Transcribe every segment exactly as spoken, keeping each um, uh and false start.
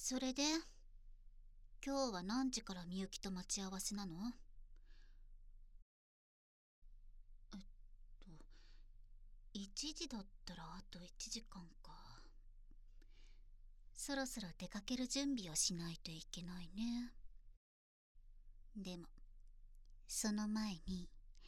それで今日は何時からみゆきと待ち合わせなの？えっといちじだったらあといちじかんか。そろそろ出かける準備をしないといけないね。でもその前に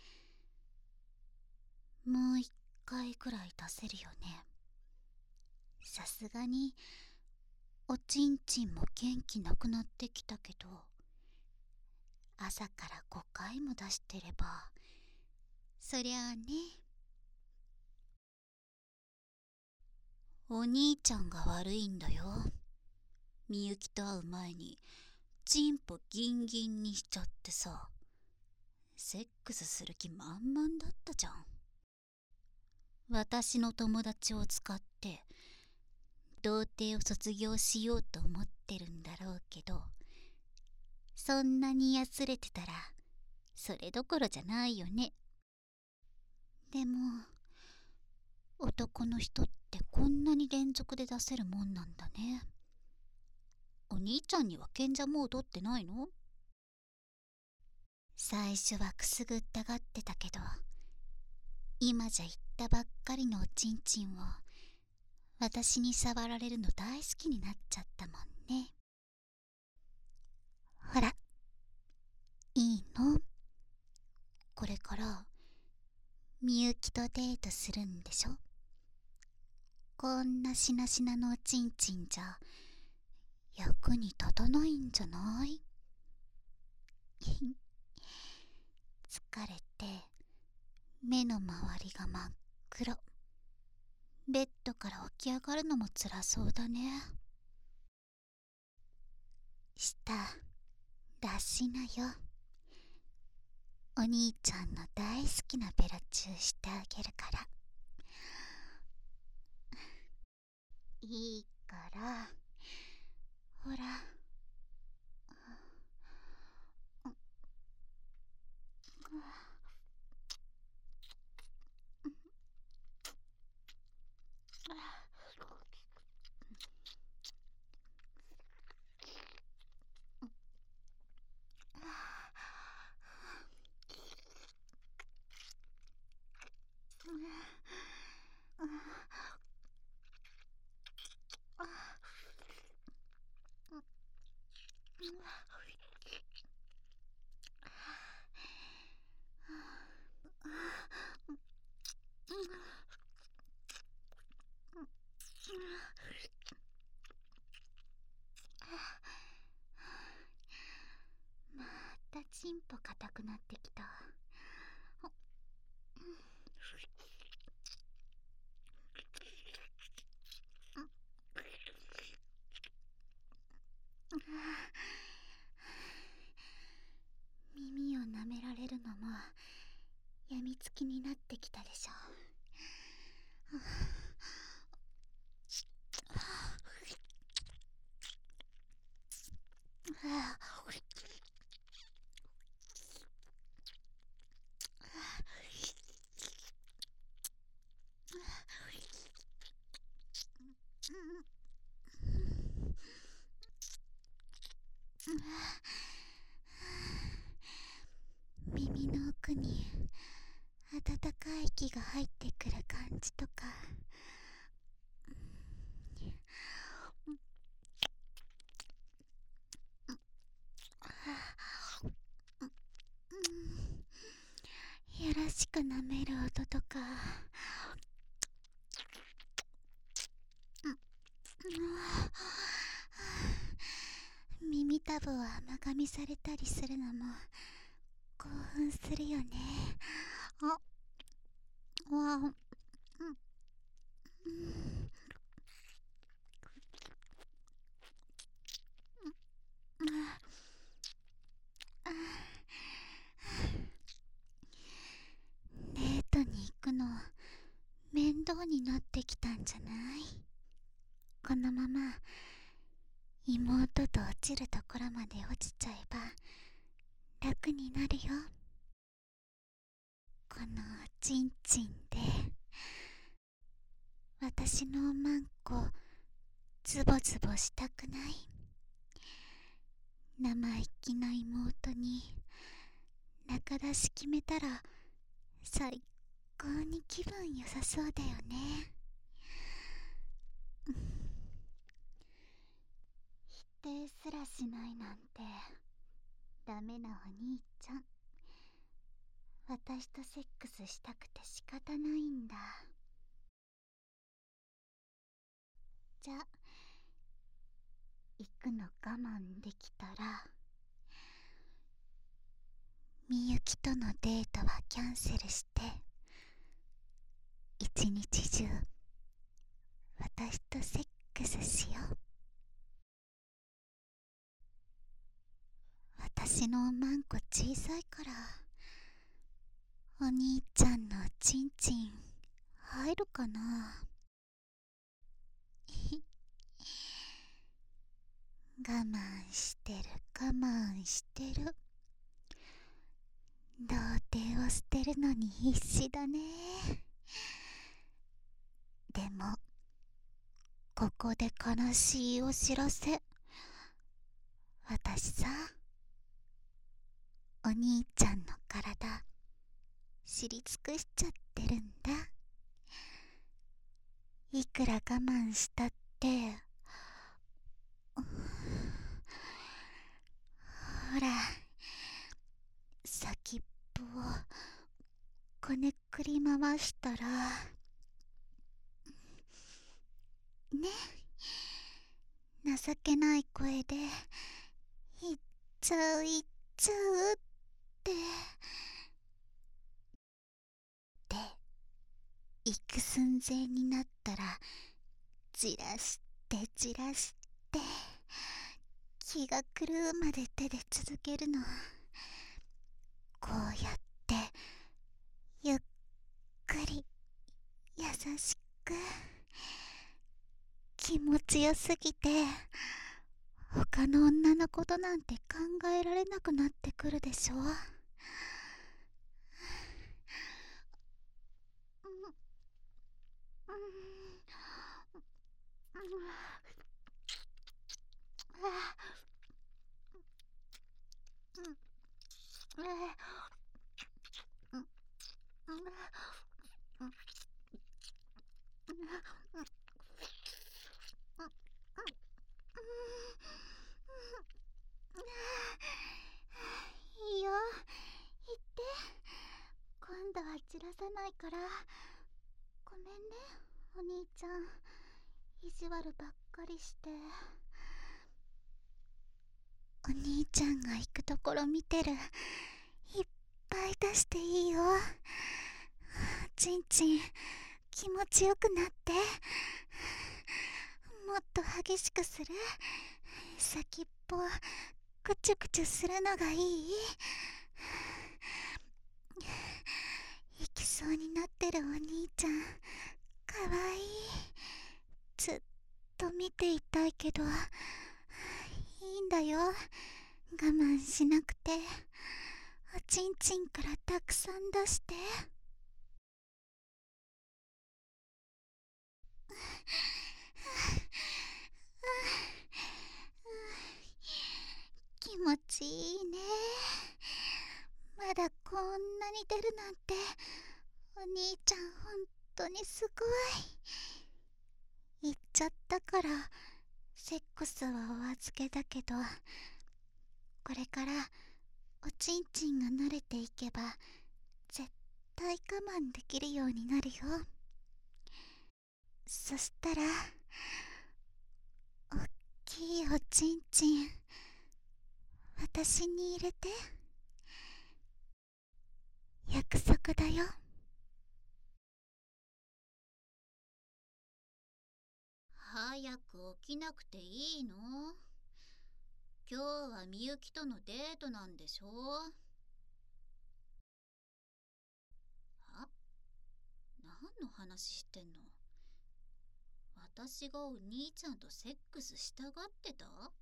もう一回くらい出せるよね。さすがにおちんちんも元気なくなってきたけど、朝からごかいも出してればそりゃあね。お兄ちゃんが悪いんだよ。みゆきと会う前にチンポギンギンにしちゃってさ、セックスする気満々だったじゃん。私の友達を使って童貞を卒業しようと思ってるんだろうけど、そんなにやつれてたらそれどころじゃないよね。でも男の人ってこんなに連続で出せるもんなんだね。お兄ちゃんには賢者モードってないの？最初はくすぐったがってたけど、今じゃ言ったばっかりのおちんちんを私に触られるの大好きになっちゃったもんね。ほら、いいの？これからみゆきとデートするんでしょ？こんなしなしなのおちんちんじゃ役に立たないんじゃない？疲れて目の周りが真っ黒。ベッドから起き上がるのもつらそうだね。舌出しなよ。お兄ちゃんの大好きなベロチューしてあげるから。いいからほら。またチンポ硬くなってきた。耳を舐められるのもやみつきになってきたでしょ。耳の奥に温かい息が入ってくる感じとか、よろしく舐める音とか、耳たぶを甘噛みされたりするのも興奮するよね。あ、わ、うん、デートに行くの面倒になってきたんじゃない？このまま妹と落ちるところまで落ちちゃえば楽になるよ。このおちんちんで私のおまんこズボズボしたくない？ 生意気な妹に仲出し決めたら最高に気分良さそうだよね。否定すらしないなんてダメなお兄ちゃん。私とセックスしたくて仕方ないんだ。じゃ、行くの我慢できたらみゆきとのデートはキャンセルして一日中私とセックスしよう。私のおまんこ小さいからお兄ちゃんのチンチン入るかな。我慢してる我慢してる。童貞を捨てるのに必死だね。でもここで悲しいお知らせ。私さ、お兄ちゃんの体知り尽くしちゃってるんだ。いくら我慢したってほら、先っぽをこねくり回したらね、情けない声で言っちゃう言っちゃうってで、行く寸前になったらじらしてじらして気が狂うまで手で続けるの。こうやってゆっくり優しく、気持ちよすぎて他の女のことなんて考えられなくなってくるでしょ。いいよ、言って。今度は散らさないから。ごめんね、お兄ちゃん。意地悪ばっかりして。お兄ちゃんが行くところ見てる。いっぱい出していいよ。ちんちん気持ちよくなって。もっと激しくする。先っぽくちゅくちゅするのがいい。行きそうになってるお兄ちゃんかわいい。ずっと見ていたいけどいいんだよ、我慢しなくて。おちんちんからたくさん出して。気持ちいいね。まだこんなに出るなんてお兄ちゃんほんとにすごい。言っちゃったからセックスはお預けだけど、これからおちんちんが慣れていけば絶対我慢できるようになるよ。そしたらおっきいおちんちん私に入れて。約束だよ。早く起きなくていいの？今日はみゆきとのデートなんでしょ？あ？何の話してんの？私がお兄ちゃんとセックスしたがってた？は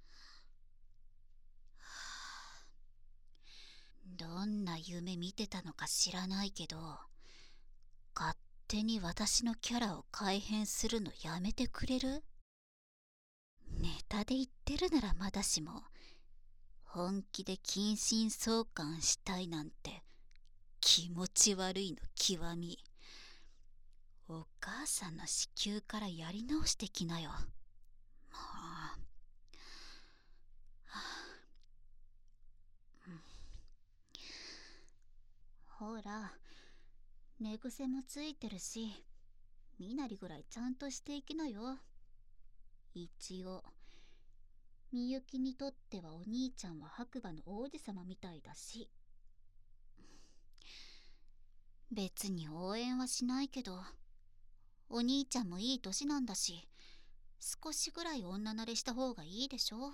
あ、どんな夢見てたのか知らないけど、勝手に私のキャラを改変するのやめてくれる？ネタで言ってるならまだしも、 本気で近親相関したいなんて気持ち悪いの極み。お母さんの子宮からやり直してきなよ。もう。はあ、うん、ほら、寝癖もついてるし、身なりぐらいちゃんとしていきなよ。一応みゆきにとってはお兄ちゃんは白馬の王子様みたいだし、別に応援はしないけど、お兄ちゃんもいい年なんだし、少しぐらい女慣れした方がいいでしょ。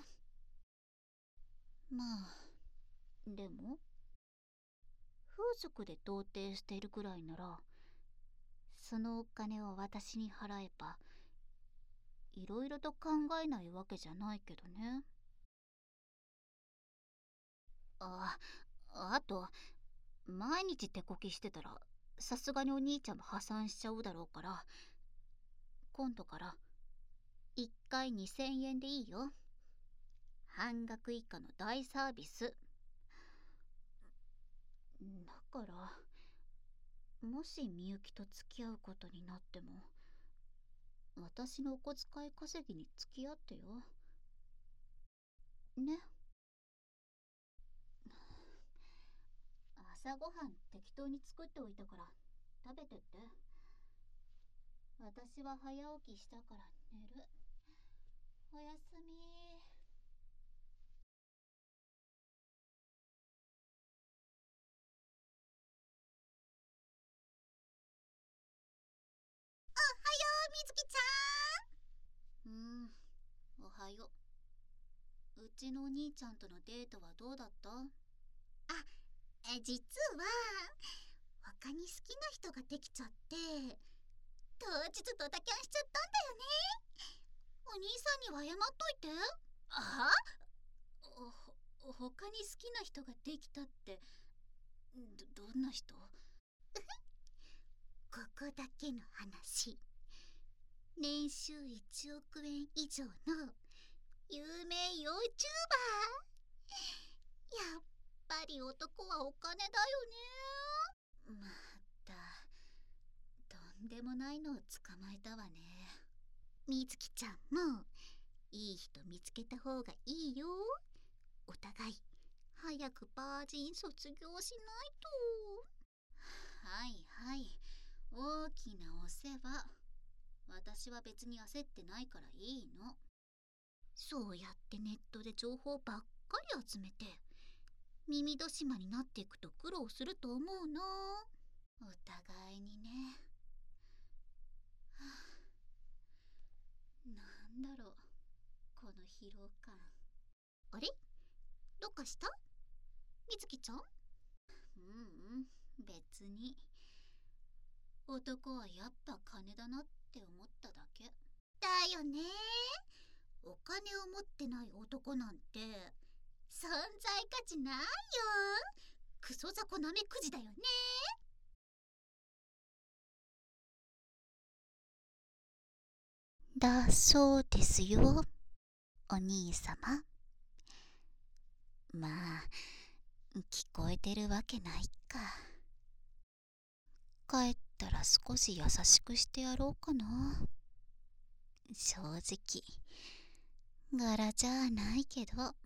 まあでも風俗で童貞しているぐらいなら、そのお金を私に払えばいろいろと考えないわけじゃないけどね。ああと、毎日手こきしてたらさすがにお兄ちゃんも破産しちゃうだろうから、今度からいっかいにせんえんでいいよ。半額以下の大サービスだから、もしみゆきと付き合うことになっても私のお小遣い稼ぎに付き合ってよね。朝ごはん適当に作っておいたから食べてって。私は早起きしたから寝る。おやすみ。おはよう、みずきちゃん。うん、おはよう。うちのお兄ちゃんとのデートはどうだった？あ、え実は他に好きな人ができちゃって、当日ドタキャンしちゃったんだよね。お兄さんには謝っといて。あお、他に好きな人ができたって、ど、どんな人？ここだけの話、年収いちおくえん以上の有名 YouTuber。 やっぱり男はお金だよね。またとんでもないのを捕まえたわね。みずきちゃんもいい人見つけた方がいいよ。お互い早くバージン卒業しないと。はいはい、大きなお世話。私は別に焦ってないからいいの。そうやってネットで情報ばっかり集めて耳戸島になっていくと苦労すると思うの。お互いにね。はあ、なんだろう、この疲労感。あれ、どうかした？みずきちゃん？うんうん、別に。男はやっぱ金だなって思っただけだよね。お金を持ってない男なんて存在価値ないよ。クソ雑魚なめくじだよね。だそうですよ、お兄様。まあ聞こえてるわけないか。帰ったら少し優しくしてやろうかな。正直柄じゃないけど